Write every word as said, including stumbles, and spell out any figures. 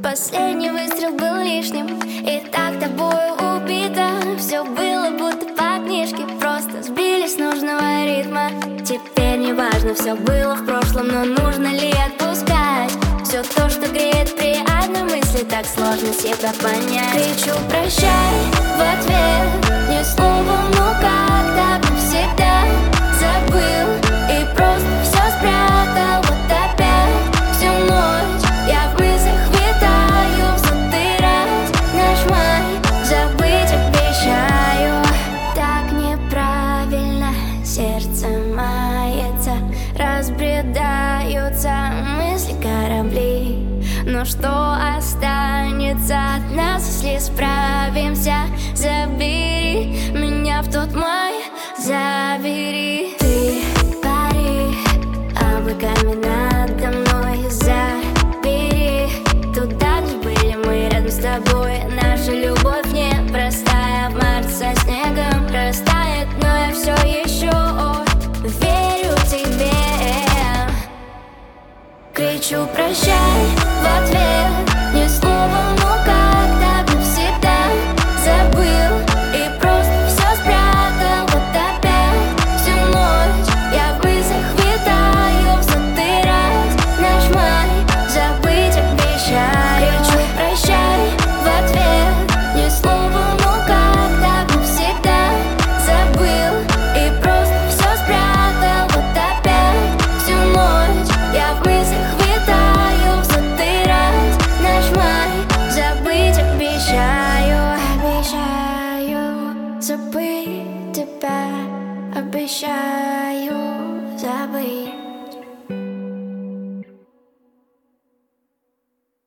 Последний выстрел был лишним, и так тобою убито. Все было будто по книжке, просто сбились с нужного ритма. Теперь не важно, все было в прошлом, но нужно ли отпускать все то, что греет при одной мысли, так сложно себя понять. Кричу прощай в ответ, ни слова, ну как-то навсегда забыл и просто все спрятал. Вот опять всю ночь я в мыслях витаю в сотый раз. Наш май забыть обещаю. Так неправильно сердце мается, разбредаются мысли корабли. Но что останется от нас, если справимся? Забери меня в тот май, забери. Ты пари облаками надо мной, забери туда, где были мы рядом с тобой. Наша любовь непростая, в март со снегом растает, но я все еще верю тебе. Кричу прощай в ответ, ни слова, ну как-то навсегда забыл и просто все спрятал. Вот опять всю ночь я в мыслях витаю в сотый раз. Наш май забыть обещаю. Кричу прощай в ответ, ни слова, ну как-то навсегда забыл и просто все спрятал. Вот опять всю ночь я в мыслях витаю в сотый раз. Наш май забыть обещаю. Обещаю забыть тебя, обещаю забыть.